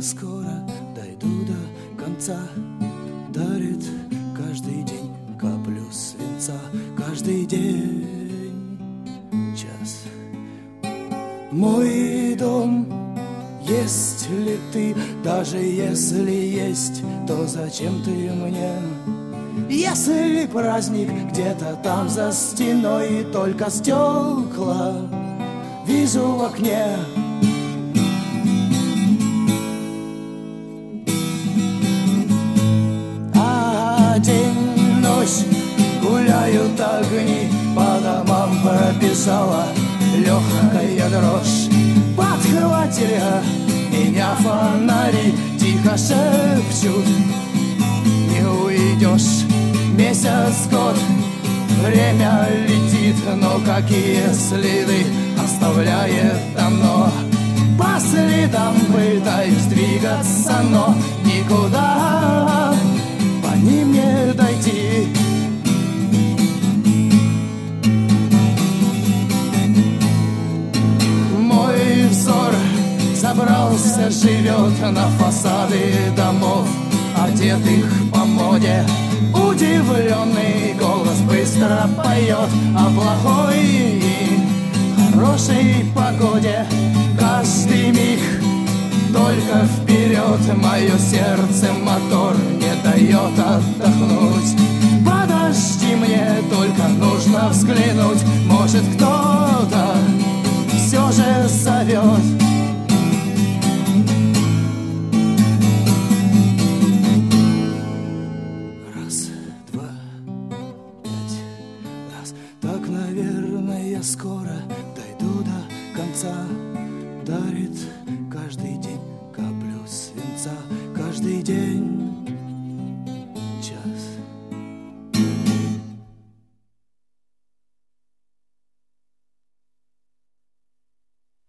скоро дойду до конца. Дарит каждый день каплю свинца, каждый день час. Мой дом, есть ли ты? Даже если есть, то зачем ты мне? Если праздник где-то там за стеной, и только стекла вижу в окне. А день, ночь гуляют огни, по домам пробежала легкая дрожь. Подхватили меня фонари, тихо шепчут: не уйдешь. Месяц, год, время летит, но какие следы оставляет оно? По следам пытаюсь двигаться, но никуда по ним не дойти. Мой взор забрался, живет на фасады домов, одетых по моде. Удивленный голос быстро поет о плохой и хорошей погоде. Каждый миг только вперед, мое сердце мотор не дает отдохнуть. Подожди, мне только нужно взглянуть, может, кто-то все же зовет. Так, наверное, я скоро дойду до конца. Дарит